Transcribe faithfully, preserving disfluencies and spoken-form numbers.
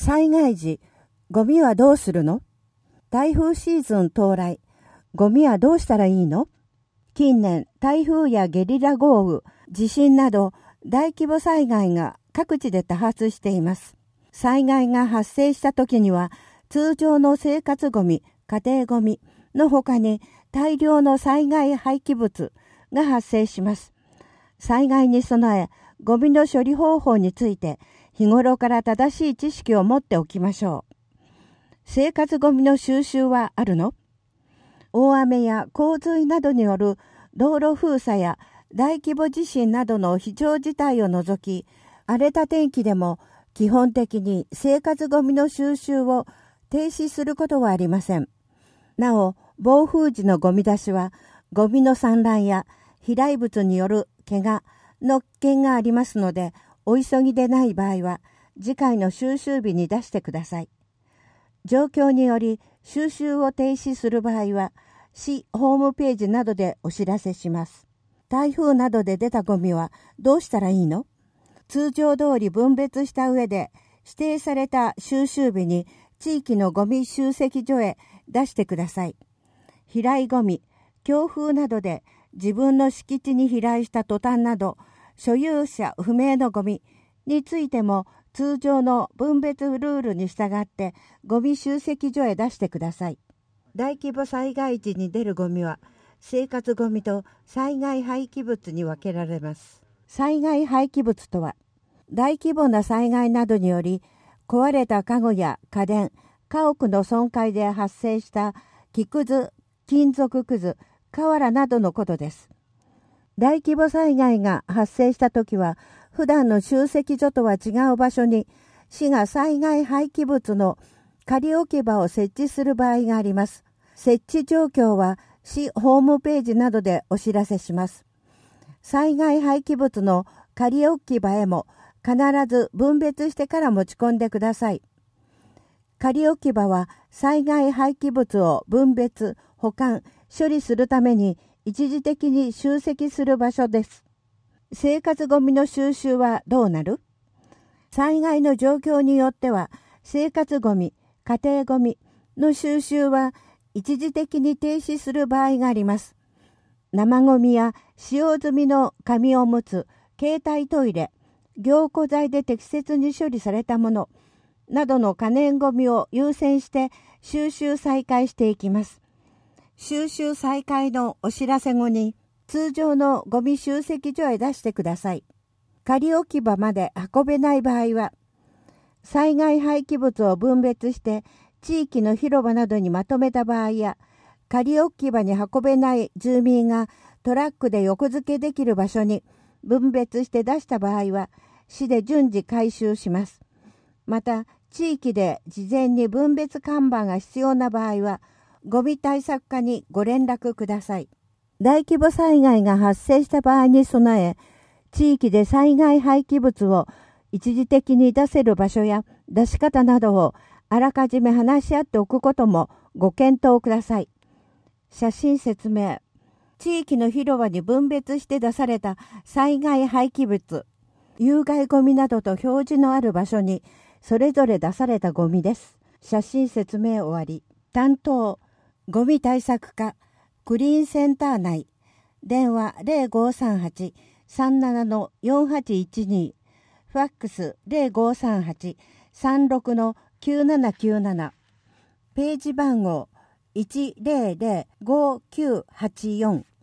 災害時、ゴミはどうするの？台風シーズン到来、ゴミはどうしたらいいの？近年、台風やゲリラ豪雨、地震など大規模災害が各地で多発しています。災害が発生した時には、通常の生活ゴミ、家庭ゴミの他に大量の災害廃棄物が発生します。災害に備え、ゴミの処理方法について日頃から正しい知識を持っておきましょう。生活ゴミの収集はあるの？大雨や洪水などによる道路封鎖や大規模地震などの非常事態を除き、荒れた天気でも基本的に生活ゴミの収集を停止することはありません。なお、暴風時のゴミ出しは、ゴミの散乱や飛来物による怪我の危険がありますので、お急ぎでない場合は、次回の収集日に出してください。状況により収集を停止する場合は、市ホームページなどでお知らせします。台風などで出たゴミはどうしたらいいの？通常通り分別した上で、指定された収集日に地域のゴミ集積所へ出してください。飛来ゴミ、強風などで自分の敷地に飛来したトタンなど、所有者不明のゴミについても通常の分別ルールに従ってゴミ集積所へ出してください。大規模災害時に出るゴミは生活ゴミと災害廃棄物に分けられます。災害廃棄物とは、大規模な災害などにより壊れた家具や家電、家屋の損壊で発生した木くず、金属くず、瓦などのことです。大規模災害が発生したときは、普段の集積所とは違う場所に市が災害廃棄物の仮置き場を設置する場合があります。設置状況は市ホームページなどでお知らせします。災害廃棄物の仮置き場へも必ず分別してから持ち込んでください。仮置き場は災害廃棄物を分別、保管、処理するために一時的に集積する場所です。生活ゴミの収集はどうなる？災害の状況によっては生活ゴミ、家庭ゴミの収集は一時的に停止する場合があります。生ゴミや使用済みの紙おむつ、携帯トイレ、凝固剤で適切に処理されたものなどの可燃ゴミを優先して収集再開していきます。収集再開のお知らせ後に通常のゴミ集積所へ出してください。仮置き場まで運べない場合は、災害廃棄物を分別して地域の広場などにまとめた場合や、仮置き場に運べない住民がトラックで横付けできる場所に分別して出した場合は、市で順次回収します。また、地域で事前に分別看板が必要な場合は、ゴミ対策課にご連絡ください。大規模災害が発生した場合に備え、地域で災害廃棄物を一時的に出せる場所や出し方などをあらかじめ話し合っておくこともご検討ください。写真説明。地域の広場に分別して出された災害廃棄物、有害ゴミなどと表示のある場所にそれぞれ出されたゴミです。写真説明終わり。担当、ゴミ対策課、クリーンセンター内。電話 ゼロごさんはち さんなな よんはちいちに。ファックス ゼロごさんはち さんろく きゅうななきゅうなな。ページ番号 いちゼロゼロ ごきゅうはちよん。